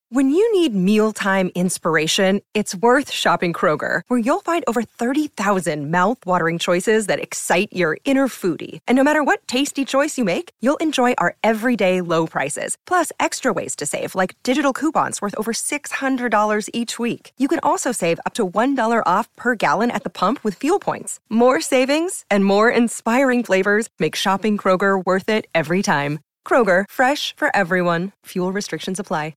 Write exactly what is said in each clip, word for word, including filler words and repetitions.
When you need mealtime inspiration, it's worth shopping Kroger, where you'll find over thirty thousand mouth-watering choices that excite your inner foodie. And no matter what tasty choice you make, you'll enjoy our everyday low prices, plus extra ways to save, like digital coupons worth over six hundred dollars each week. You can also save up to one dollar off per gallon at the pump with fuel points. More savings and more inspiring flavors make shopping Kroger worth it every time. Kroger, fresh for everyone. Fuel restrictions apply.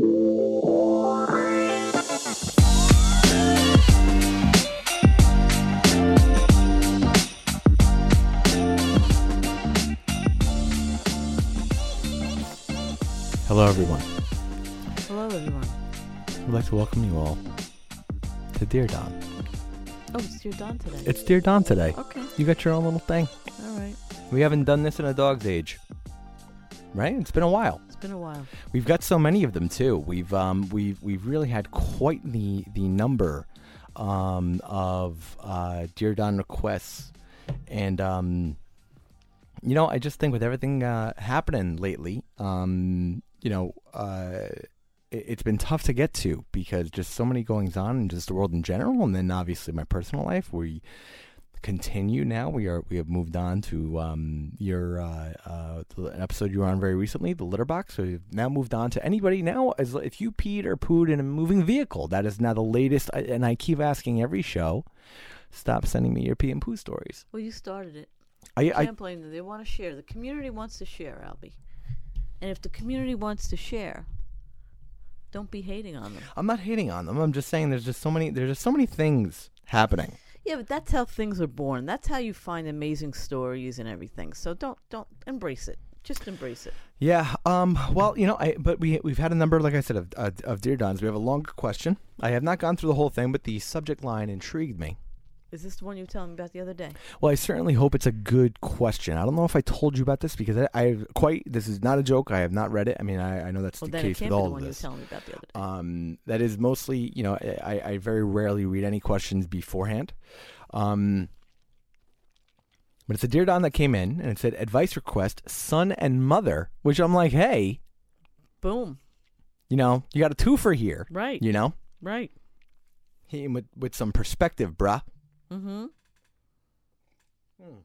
Hello, everyone. Hello, everyone. We'd like to welcome you all to Dear Don. Oh, it's Dear Don today. It's Dear Don today. Okay. You got your own little thing. All right. We haven't done this in a dog's age, right? It's been a while. It's been a while. We've got so many of them too. We've um we've we've really had quite the the number um of uh, Dear Don requests, and um you know I just think with everything uh, happening lately, um you know uh it, it's been tough to get to because just so many goings on in just the world in general, and then obviously my personal life. We continue now. We are we have moved on to um, your uh, uh, an episode you were on very recently, the litter box. So we've now moved on to anybody now. As if you peed or pooed in a moving vehicle, that is now the latest. And I keep asking every show, stop sending me your pee and poo stories. Well, you started it. I, I I can't blame them. They want to share. The community wants to share, Albie. And if the community wants to share, don't be hating on them. I'm not hating on them. I'm just saying there's just so many. There's just so many things happening. Yeah, but that's how things are born. That's how you find amazing stories and everything. So don't don't embrace it. Just embrace it. Yeah. Um. Well, you know, I but we we've had a number, like I said, of uh, of Dear Dons. We have a longer question. I have not gone through the whole thing, but the subject line intrigued me. Is this the one you were telling me about the other day? Well, I certainly hope it's a good question. I don't know if I told you about this because I, I quite. This is not a joke. I have not read it. I mean, I, I know that's well, the then case it can't with be all the of one this. you were telling me about the other day. Um, that is mostly, you know, I, I very rarely read any questions beforehand. Um, but it's a Dear Don that came in, and it said, advice request, son and mother, which I'm like, hey. Boom. You know, you got a twofer here. Right. You know? Right. He, with, with some perspective, bruh. Mm-hmm. Hmm.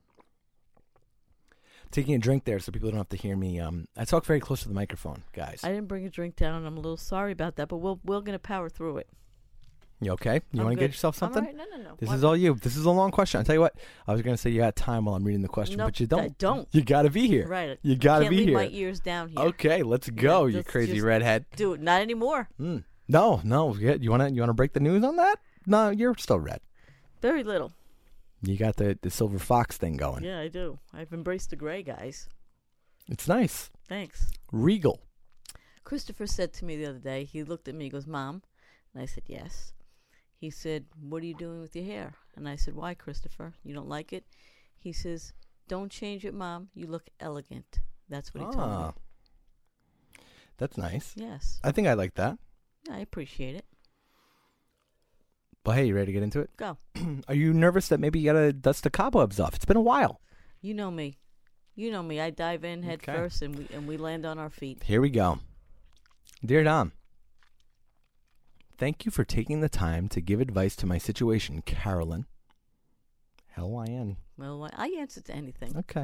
Taking a drink there so people don't have to hear me. Um, I talk very close to the microphone, guys. I didn't bring a drink down, and I'm a little sorry about that, but we'll, we're going to power through it. You okay? You want to get yourself something? I'm all right. No, no, no. This What? is all you. This is a long question. I'll tell you what. I was going to say you got time while I'm reading the question, Nope, but you don't. I don't. You got to be here. Right. You got to Can't be leave here. my ears down here. Okay, let's go, Yeah, you just- crazy just redhead. Do it. Not anymore. Mm. No, no. Yeah, you want to you want to break the news on that? No, you're still red. Very little. You got the, the silver fox thing going. Yeah, I do. I've embraced the gray guys. It's nice. Thanks. Regal. Christopher said to me the other day, he looked at me, he goes, Mom? And I said, yes. He said, what are you doing with your hair? And I said, why, Christopher? You don't like it? He says, don't change it, Mom. You look elegant. That's what he told Ah. me. That's nice. Yes. I think I like that. I appreciate it. Well, hey, you ready to get into it? Go. Are you nervous that maybe you got to dust the cobwebs off? It's been a while. You know me. You know me. I dive in head Okay. first, and we and we land on our feet. Here we go. Dear Don, thank you for taking the time to give advice to my situation, Carolyn. L Y N. Well, I I answer to anything. Okay.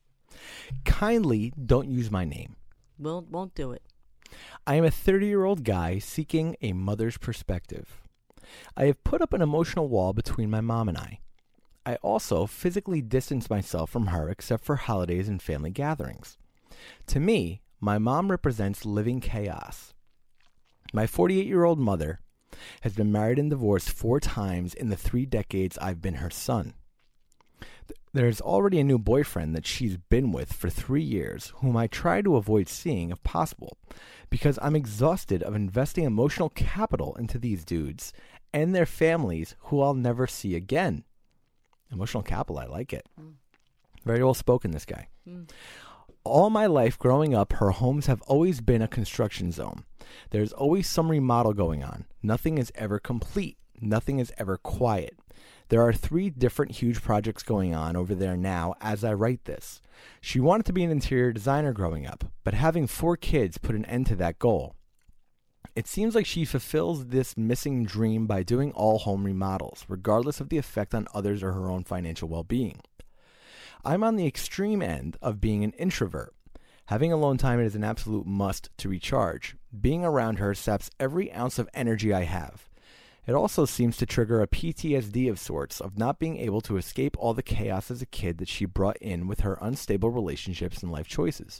Kindly don't use my name. We'll, won't do it. I am a thirty-year-old guy seeking a mother's perspective. I have put up an emotional wall between my mom and I. I also physically distance myself from her except for holidays and family gatherings. To me, my mom represents living chaos. My forty-eight-year-old mother has been married and divorced four times in the three decades I've been her son. There's already a new boyfriend that she's been with for three years, whom I try to avoid seeing if possible, because I'm exhausted of investing emotional capital into these dudes and their families who I'll never see again. Emotional capital, I like it. Mm. Very well spoken, this guy. Mm. All my life growing up, her homes have always been a construction zone. There's always some remodel going on. Nothing is ever complete. Nothing is ever quiet. There are three different huge projects going on over there now as I write this. She wanted to be an interior designer growing up, but having four kids put an end to that goal. It seems like she fulfills this missing dream by doing all home remodels, regardless of the effect on others or her own financial well-being. I'm on the extreme end of being an introvert. Having alone time is an absolute must to recharge. Being around her saps every ounce of energy I have. It also seems to trigger a P T S D of sorts of not being able to escape all the chaos as a kid that she brought in with her unstable relationships and life choices.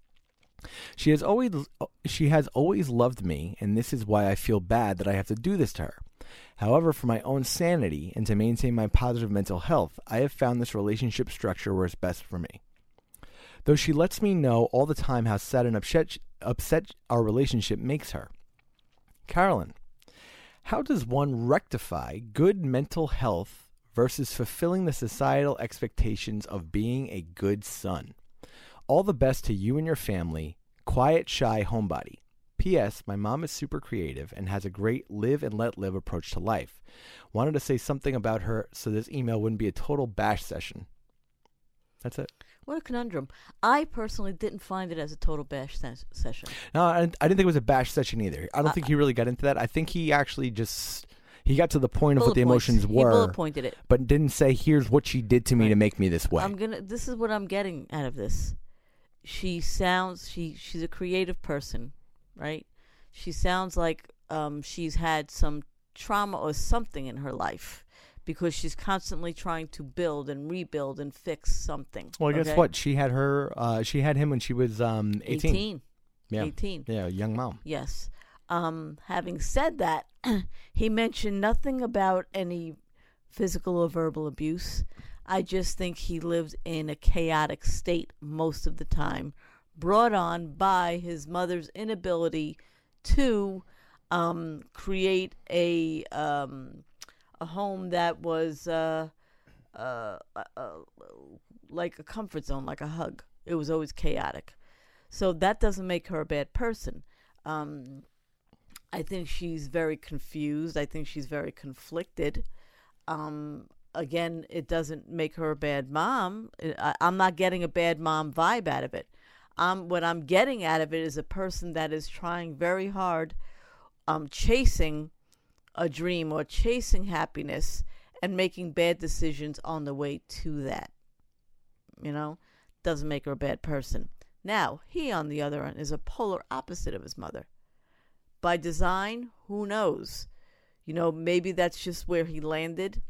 She has always she has always loved me, and this is why I feel bad that I have to do this to her. However, for my own sanity and to maintain my positive mental health, I have found this relationship structure works best for me. Though she lets me know all the time how sad and upset, upset our relationship makes her. Carolyn, how does one rectify good mental health versus fulfilling the societal expectations of being a good son? All the best to you and your family. Quiet, shy homebody. P S. My mom is super creative and has a great live and let live approach to life. Wanted to say something about her so this email wouldn't be a total bash session. That's it. What a conundrum. I personally didn't find it as a total bash ses- session. No, I, I didn't think it was a bash session either. I don't uh, think he really got into that. I think he actually just... He got to the point of what the points. emotions were. He bullet pointed it. But didn't say, here's what she did to me right. to make me this way. I'm gonna. This is what I'm getting out of this. She sounds, she she's a creative person, right? She sounds like um, she's had some trauma or something in her life because she's constantly trying to build and rebuild and fix something. Well, okay? guess what? She had her, uh, she had him when she was um, eighteen. eighteen. Yeah. eighteen. Yeah, a young mom. Yes. Um, having said that, he mentioned nothing about any physical or verbal abuse. I just think he lived in a chaotic state most of the time, brought on by his mother's inability to um, create a um, a home that was uh, uh, uh, like a comfort zone, like a hug. It was always chaotic. So that doesn't make her a bad person. Um, I think she's very confused. I think she's very conflicted. Um, again, it doesn't make her a bad mom. I, I'm not getting a bad mom vibe out of it. Um, what I'm getting out of it is a person that is trying very hard, um, chasing a dream or chasing happiness and making bad decisions on the way to that. You know, doesn't make her a bad person. Now, he, on the other end, is a polar opposite of his mother. By design, who knows? You know, maybe that's just where he landed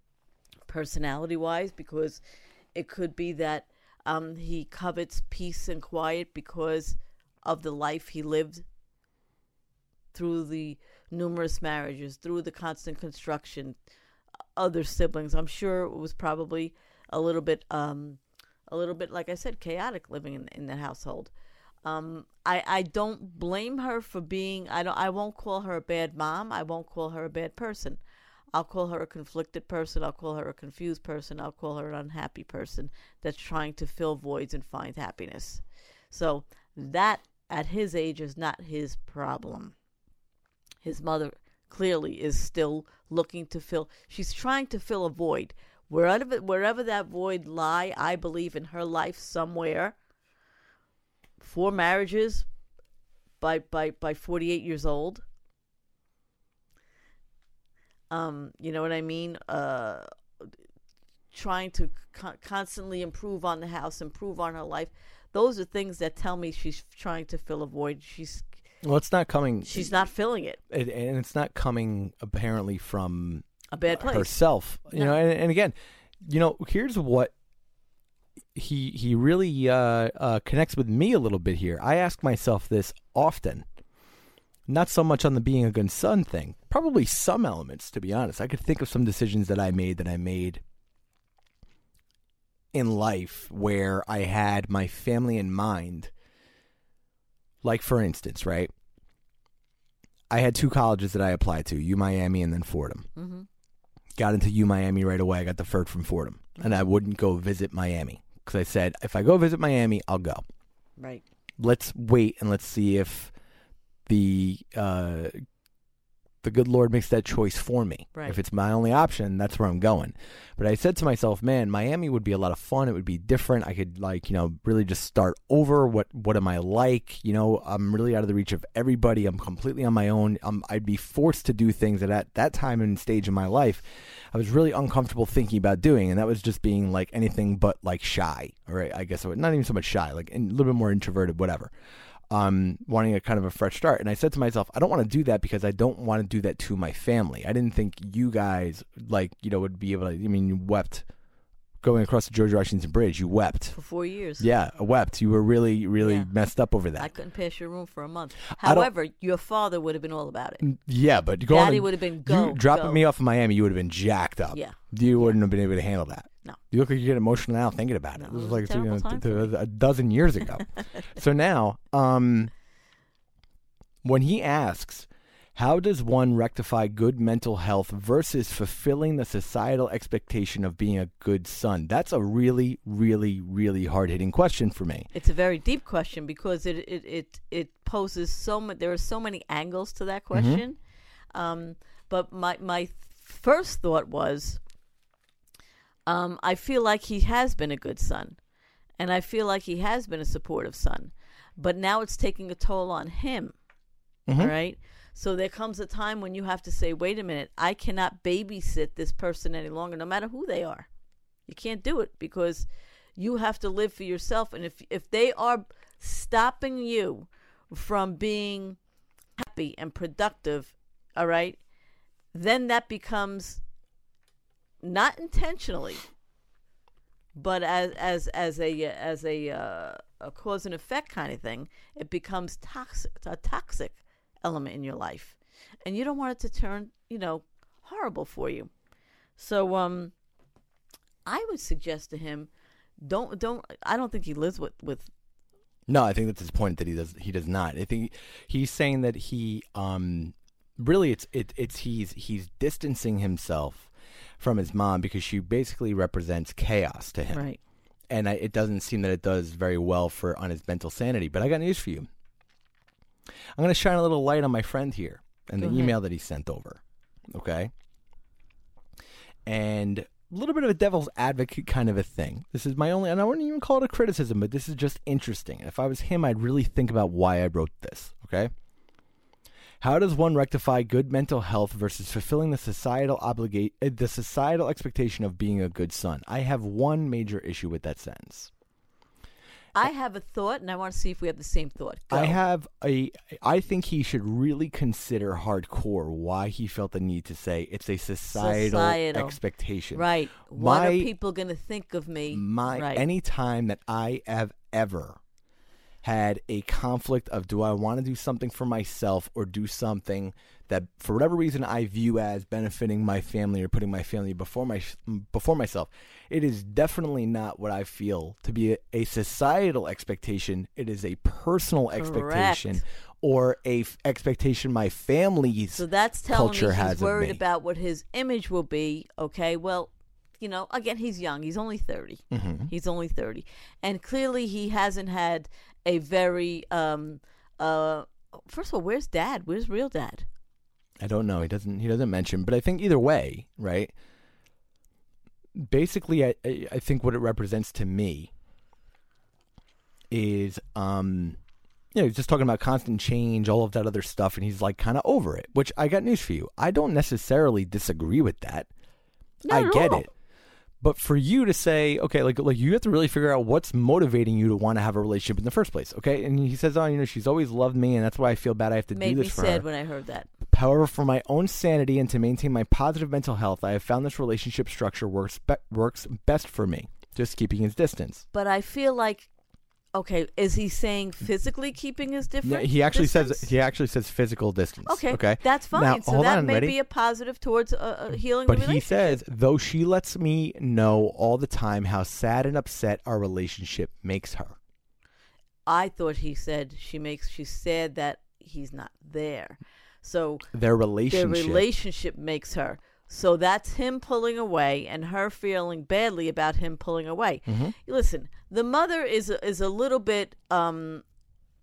personality-wise, because it could be that um, he covets peace and quiet because of the life he lived through the numerous marriages, through the constant construction, other siblings. I'm sure it was probably a little bit, um, a little bit, like I said, chaotic living in, in the household. Um, I, I don't blame her for being, I don't, I won't call her a bad mom. I won't call her a bad person. I'll call her a conflicted person. I'll call her a confused person. I'll call her an unhappy person that's trying to fill voids and find happiness. So that, at his age, is not his problem. His mother clearly is still looking to fill, she's trying to fill a void. Wherever, wherever that void lie, I believe in her life somewhere, four marriages by by by forty-eight years old. Um, you know what I mean? Uh, trying to co- constantly improve on the house, improve on her life. Those are things that tell me she's trying to fill a void. She's well, it's not coming. She's not filling it, it and it's not coming apparently from a bad place herself. You no. know, and, and again, you know, here's what. He he really uh, uh, connects with me a little bit here. I ask myself this often. Not so much on the being a good son thing. Probably some elements, to be honest. I could think of some decisions that I made that I made in life where I had my family in mind. Like, for instance, right? I had two colleges that I applied to, U Miami and then Fordham. Mm-hmm. Got into U Miami right away. I got deferred from Fordham. Mm-hmm. And I wouldn't go visit Miami. Because I said, if I go visit Miami, I'll go. Right. Let's wait and let's see if the uh, the good Lord makes that choice for me. Right. If it's my only option, that's where I'm going. But I said to myself, man, Miami would be a lot of fun. It would be different. I could, like, you know, really just start over. What what am I like? You know, I'm really out of the reach of everybody. I'm completely on my own. Um, I'd be forced to do things that at that time and stage in my life, I was really uncomfortable thinking about doing. And that was just being like anything but like shy. Or I guess not even so much shy, like a little bit more introverted, whatever. Um, wanting a kind of a fresh start. And I said to myself, I don't want to do that because I don't want to do that to my family. I didn't think you guys, like, you know, would be able to, I mean, you wept going across the George Washington Bridge. You wept. For four years. Yeah, I wept. You were really, really Yeah. messed up over that. I couldn't pass your room for a month. I don't- However, your father would have been all about it. Yeah, but going Daddy would have been go, you dropping go. me off in Miami, you would have been jacked up. Yeah. You wouldn't have been able to handle that. No. You look like you get emotional now thinking about it. No, It was it was like a terrible you know, time th- for th- me. a dozen years ago. So now, um, when he asks, how does one rectify good mental health versus fulfilling the societal expectation of being a good son? That's a really, really, really hard-hitting question for me. It's a very deep question because it it it, it poses so much. There are so many angles to that question. Um, but my my first thought was, um, I feel like he has been a good son, and I feel like he has been a supportive son. But now it's taking a toll on him. Mhm. All right. So there comes a time when you have to say, wait a minute, I cannot babysit this person any longer, no matter who they are. You can't do it because you have to live for yourself. And if if they are stopping you from being happy and productive, all right, then that becomes not intentionally, but as as as a as a uh, a cause and effect kind of thing, it becomes toxic, a toxic element in your life, and you don't want it to turn, you know, horrible for you. So, um, I would suggest to him, don't don't. I don't think he lives with with. No, I think that's his point that he does. He does not. I think he's saying that he, um, really, it's it, it's he's he's distancing himself from his mom because she basically represents chaos to him, Right. and I, it doesn't seem that it does very well for on his mental sanity. But I got news for you. I'm going to shine a little light on my friend here and Go the ahead. email that he sent over. Okay. And a little bit of a devil's advocate kind of a thing. This is my only, and I wouldn't even call it a criticism, but this is just interesting. If I was him, I'd really think about why I wrote this. Okay. How does one rectify good mental health versus fulfilling the societal obligate, uh, the societal expectation of being a good son? I have one major issue with that sentence. I have a thought, and I want to see if we have the same thought. Go. I have a. I think he should really consider hardcore why he felt the need to say it's a societal, Societal. expectation. Right. What are My- people going to think of me? My right. any time that I have ever had a conflict of do I want to do something for myself or do something that for whatever reason I view as benefiting my family or putting my family before my before myself, it is definitely not what I feel to be a, a societal expectation. It is a personal expectation Correct. or a f- expectation my family's So that's telling culture me he's has of worried me. about what his image will be. Okay, well, you know, again, he's young. He's only thirty. Mm-hmm. He's only thirty. And clearly he hasn't had a very, um, uh, first of all, where's dad? Where's real dad? I don't know. He doesn't. He doesn't mention. But I think either way, right? Basically, I I I think what it represents to me is, um, you know, he's just talking about constant change, all of that other stuff, and he's like kind of over it. Which I got news for you. I don't necessarily disagree with that. Not I at get all. it. But for you to say, okay, like like you have to really figure out what's motivating you to want to have a relationship in the first place, okay? And he says, oh, you know, she's always loved me, and that's why I feel bad I have to Made do me this for sad her. when I heard that. However, for my own sanity and to maintain my positive mental health, I have found this relationship structure works be- works best for me, just keeping his distance. But I feel like, okay, is he saying physically keeping his Yeah, difference? he actually distance? says he actually says physical distance. Okay, Okay, that's fine. Now, so hold that on, may ready? be a positive towards uh, uh, healing But the he relationship. says, though she lets me know all the time how sad and upset our relationship makes her. I thought he said she makes she's sad that he's not there. So Their relationship. their relationship makes her. So that's him pulling away and her feeling badly about him pulling away. Mhm. Listen, the mother is a, is a little bit um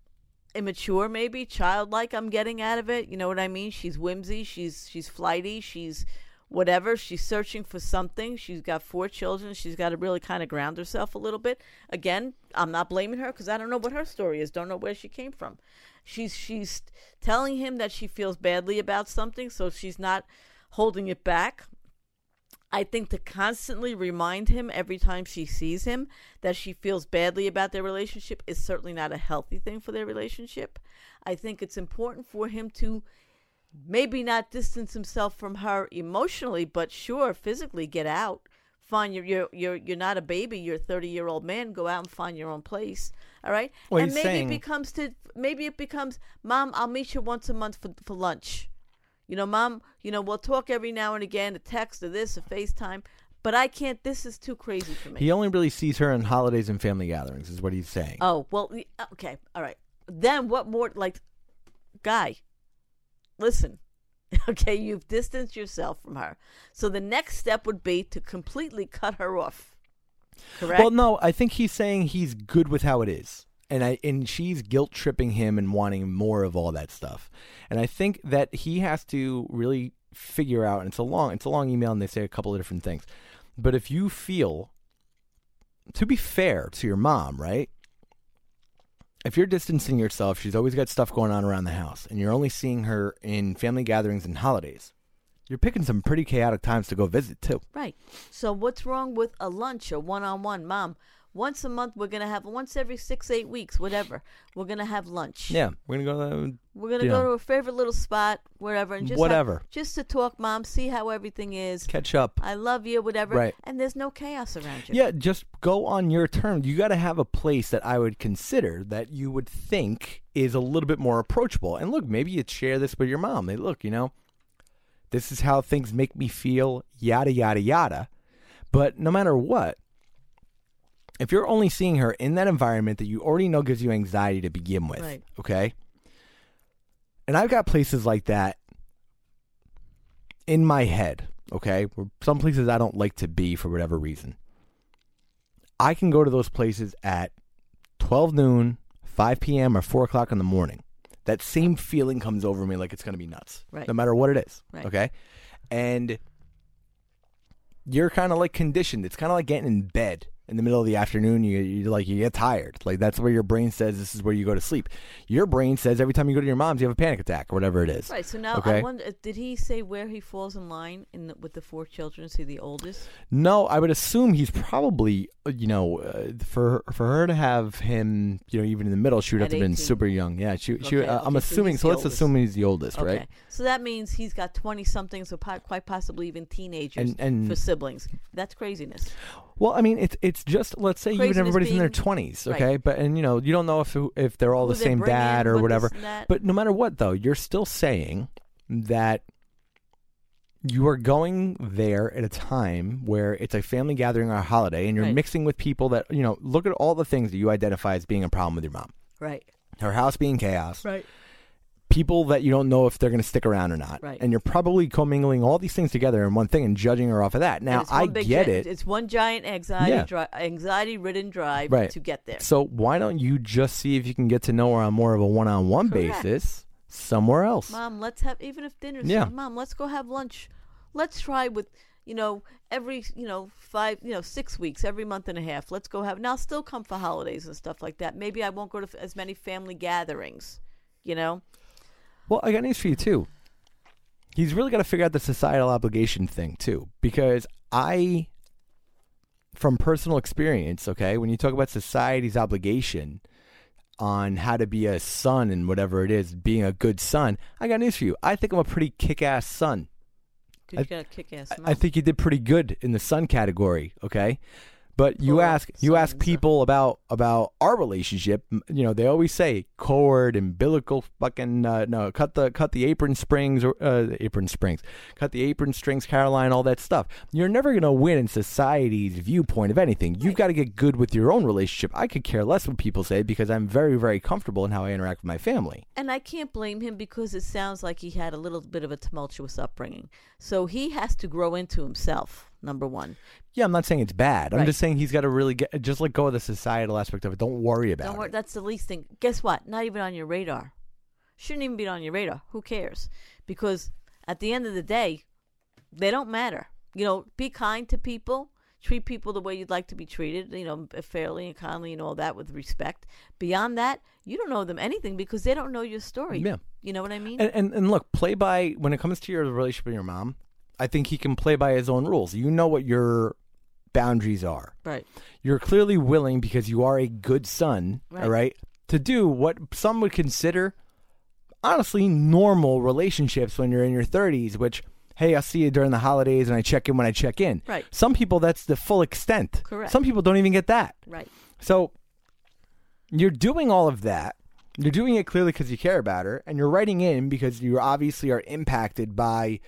immature, maybe childlike. I'm getting out of it. You know what I mean? She's whimsy. She's she's flighty. She's whatever. She's searching for something. She's got four children. She's got to really kind of ground herself a little bit. Again, I'm not blaming her because I don't know what her story is. Don't know where she came from. She's she's telling him that she feels badly about something, so she's not holding it back. I think to constantly remind him every time she sees him that she feels badly about their relationship is certainly not a healthy thing for their relationship. I think it's important for him to maybe not distance himself from her emotionally, but sure, physically get out. Find your you're you're you're not a baby. You're a thirty year old man. Go out and find your own place. All right. Well, and he's maybe saying- it becomes to maybe it becomes, Mom, I'll meet you once a month for for lunch. You know, Mom, you know, we'll talk every now and again, a text or this, a FaceTime. But I can't. This is too crazy for me. He only really sees her on holidays and family gatherings, is what he's saying. Oh, well, okay. All right. Then what more, like, guy, listen, okay, you've distanced yourself from her. So the next step would be to completely cut her off. Correct? Well, no, I think he's saying he's good with how it is. And I and she's guilt tripping him and wanting more of all that stuff. And I think that he has to really figure out, and it's a long it's a long email and they say a couple of different things. But if you feel, to be fair to your mom, right? If you're distancing yourself, she's always got stuff going on around the house, and you're only seeing her in family gatherings and holidays. You're picking some pretty chaotic times to go visit, too. Right. So what's wrong with a lunch or one-on-one? Mom, once a month we're going to have, once every six, eight weeks, whatever, we're going to have lunch. Yeah, we're going to go to... We're going to go know, to a favorite little spot, wherever, and just whatever. have, just to talk, Mom, see how everything is. Catch up. I love you, whatever. Right. And there's no chaos around you. Yeah, just go on your terms. You got to have a place that I would consider that you would think is a little bit more approachable. And look, maybe you share this with your mom. Hey, look, you know, this is how things make me feel, yada, yada, yada. But no matter what, if you're only seeing her in that environment that you already know gives you anxiety to begin with, Right. okay? And I've got places like that in my head, okay? Where some places I don't like to be for whatever reason. I can go to those places at twelve noon, five p.m., or four o'clock in the morning. That same feeling comes over me like it's going to be nuts, Right. no matter what it is, Right. okay? And you're kind of like conditioned. It's kind of like getting in bed in the middle of the afternoon. You you like you get tired. Like that's where your brain says this is where you go to sleep. Your brain says every time you go to your mom's, you have a panic attack or whatever it is. Right. So now okay? I wonder, did he say where he falls in line in the, with the four children? Is he the oldest? No, I would assume he's probably, you know, uh, for for her to have him, you know, even in the middle, she would have At to have been eighteen. super young. Yeah, she. she Okay, uh, I'm okay, so assuming. he's So, the let's oldest. assume he's the oldest, Okay. right? So that means he's got twenty somethings, or po- quite possibly even teenagers And- and- for siblings. That's craziness. Well, I mean, it's it's just let's say even Craziness everybody's in their being- twenties, right. okay? But and you know, you don't know if if they're all Who the they same bring dad in, or what whatever. this and that. But no matter what, though, you're still saying that you are going there at a time where it's a family gathering or a holiday, and you're Right. mixing with people that, you know, look at all the things that you identify as being a problem with your mom. Right. Her house being chaos. Right. People that you don't know if they're going to stick around or not. Right. And you're probably commingling all these things together in one thing and judging her off of that. And Now, it's one I big get gi- it. It's one giant anxiety Yeah. dri- anxiety-ridden drive Right. to get there. So why don't you just see if you can get to know her on more of a one-on-one Correct. basis somewhere else? Mom, let's have, even if dinner's Yeah. Mom, let's go have lunch. Let's try with, you know, every, you know, five, you know, six weeks, every month and a half. Let's go have, and I'll still come for holidays and stuff like that. Maybe I won't go to f- as many family gatherings, you know? Well, I got news for you, too. He's really got to figure out the societal obligation thing, too. Because I, from personal experience, okay, when you talk about society's obligation on how to be a son and whatever it is, being a good son, I got news for you. I think I'm a pretty kick-ass son. Because you got a kick-ass mom. I think you did pretty good in the son category, okay? But you Poor ask you ask sons. people about about our relationship. m- You know, they always say cord, umbilical, fucking uh, no, cut the cut the apron springs or uh, apron springs, cut the apron strings, Caroline, all that stuff. You're never gonna win in society's viewpoint of anything. You've got to get good with your own relationship. I could care less what people say because I'm very very comfortable in how I interact with my family. And I can't blame him because it sounds like he had a little bit of a tumultuous upbringing. So he has to grow into himself. number one. Yeah, I'm not saying it's bad. I'm Right. just saying he's got to really get just let go of the societal aspect of it. Don't worry about Don't worry, it. that's the least thing. Guess what? Not even on your radar. Shouldn't even be on your radar. Who cares? Because at the end of the day, they don't matter. You know, be kind to people. Treat people the way you'd like to be treated, you know, fairly and kindly and all that with respect. Beyond that, you don't know them anything because they don't know your story. Yeah. You know what I mean? And, and and look, play by when it comes to your relationship with your mom. I think he can play by his own rules. You know what your boundaries are. Right. You're clearly willing because you are a good son, Right. all right, to do what some would consider honestly normal relationships when you're in your thirties, which, hey, I'll see you during the holidays and I check in when I check in. Right. Some people, that's the full extent. Correct. Some people don't even get that. Right. So you're doing all of that. You're doing it clearly because you care about her, and you're writing in because you obviously are impacted by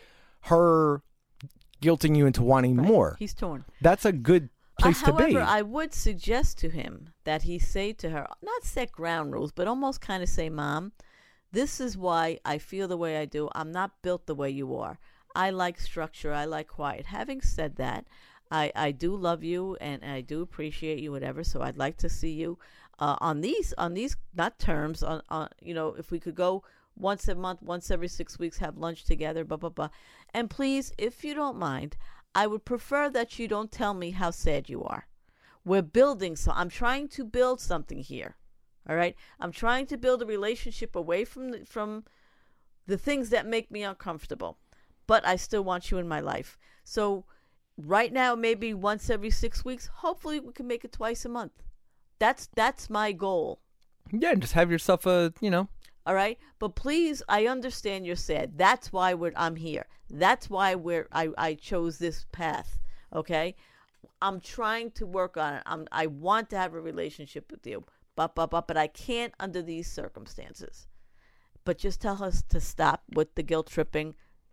her guilting you into wanting Right. more. He's torn. That's a good place uh, to however, be. I would suggest to him that he say to her, not set ground rules, but almost kind of say, Mom, this is why I feel the way I do. I'm not built the way you are. I like structure. I like quiet. Having said that, I, I do love you and I do appreciate you, whatever. So I'd like to see you uh, on these, on these, not terms, on, on, you know, if we could go once a month, once every six weeks, have lunch together, blah, blah, blah. And please, if you don't mind, I would prefer that you don't tell me how sad you are. We're building, so I'm trying to build something here. All right. I'm trying to build a relationship away from the, from the things that make me uncomfortable. But I still want you in my life. So right now, maybe once every six weeks. Hopefully, we can make it twice a month. That's that's my goal. Yeah, just have yourself a, you know. All right. But please, I understand you're sad. That's why we're, I'm here. That's why we're I, I chose this path. Okay. I'm trying to work on it. I'm I want to have a relationship with you. But but but but I can't under these circumstances. But just tell us to stop with the guilt tripping.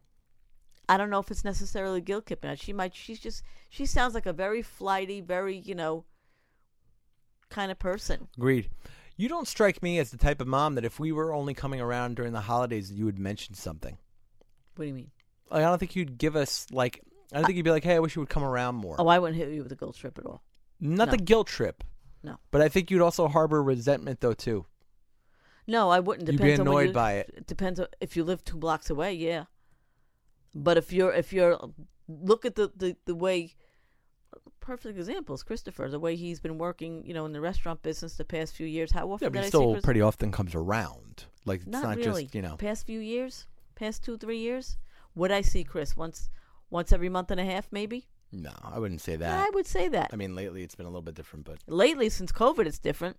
I don't know if it's necessarily guilt tripping. She might. She's just. She sounds like a very flighty, very you know, kind of person. Agreed. You don't strike me as the type of mom that if we were only coming around during the holidays, you would mention something. What do you mean? Like, I don't think you'd give us like. I don't think you'd be like, "Hey, I wish you would come around more." Oh, I wouldn't hit you with a guilt trip at all. Not no. the guilt trip. No. But I think you'd also harbor resentment though too. No, I wouldn't. You'd Depends be on when annoyed you, by it. It depends on if you live two blocks away. Yeah. But if you're if you're look at the, the, the way perfect example is Christopher, the way he's been working, you know, in the restaurant business the past few years. How often Yeah, did but I he see still Chris? pretty often comes around. Like it's Not, not, really. just, you know. Past few years, past two three years. Would I see Chris once once every month and a half, maybe? No, I wouldn't say I that. would say that. I mean, lately it's been a little bit different, but Lately, since COVID, it's different.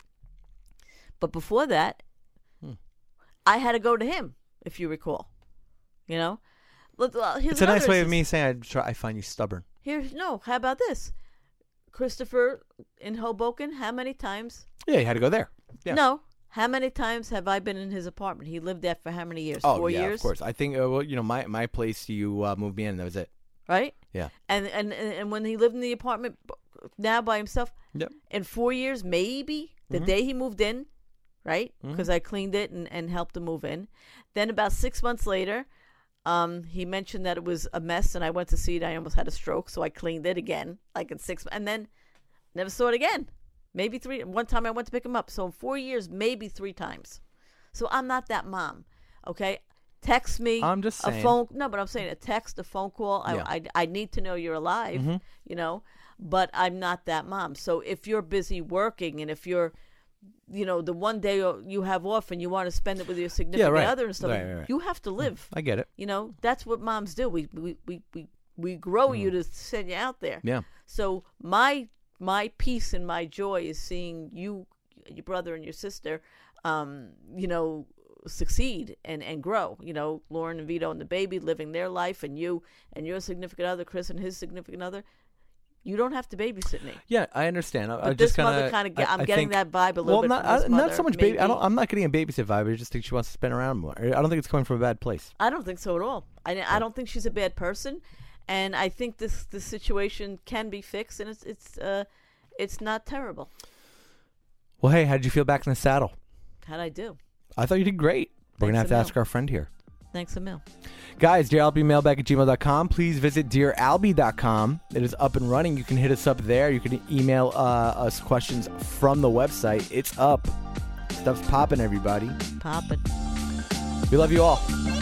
But before that, Hmm. I had to go to him, if you recall. You know? Look, uh, here's it's a nice another way of instance. me saying I try, I find you stubborn. Here's no. How about this? Christopher in Hoboken. How many times? Yeah, you had to go there. Yeah. No. How many times have I been in his apartment? He lived there for how many years? Oh, Four yeah, years. of course. I think uh, well, you know, my my place. You uh, moved me in. That was it. Right. Yeah. And and and when he lived in the apartment now by himself, Yep. in four years, maybe the Mhm. day he moved in, right? Mhm. Because I cleaned it and, and helped him move in. Then about six months later, um, he mentioned that it was a mess, and I went to see it. I almost had a stroke, so I cleaned it again, like in six, and then never saw it again. Maybe three. One time I went to pick him up. So in four years, maybe three times. So I'm not that mom. Okay. Text me. I'm just a saying. phone. No, but I'm saying a text, a phone call. Yeah. I, I I need to know you're alive. Mhm. You know. But I'm not that mom. So if you're busy working and if you're, you know, the one day you have off and you want to spend it with your significant right. other and stuff, Right, right, right. you have to live. I get it. You know, that's what moms do. We we we we, we grow you to send you out there. Yeah. So my my peace and my joy is seeing you, your brother and your sister, um, you know, succeed and, and grow. You know, Lauren and Vito and the baby living their life, and you and your significant other, Chris and his significant other. You don't have to babysit me. Yeah, I understand. I, But I this just kinda, mother kind of, I- I'm I getting think- that vibe a little Well, bit not from this I, mother. not so much baby. I maybe. don't. I'm not getting a babysit vibe. I just think she wants to spin around more. I don't think it's coming from a bad place. I don't think so at all. I, I don't think she's a bad person, and I think this this situation can be fixed, and it's it's uh it's not terrible. Well, hey, how did you feel back in the saddle? How'd I do? I thought you did great. We're Thanks gonna have a to mil. ask our friend here. Thanks a mil. Guys, dear albie mailbag at gmail dot com. Please visit dear albie dot com. It is up and running. You can hit us up there. You can email uh, us questions from the website. It's up. Stuff's popping, everybody. Popping. We love you all.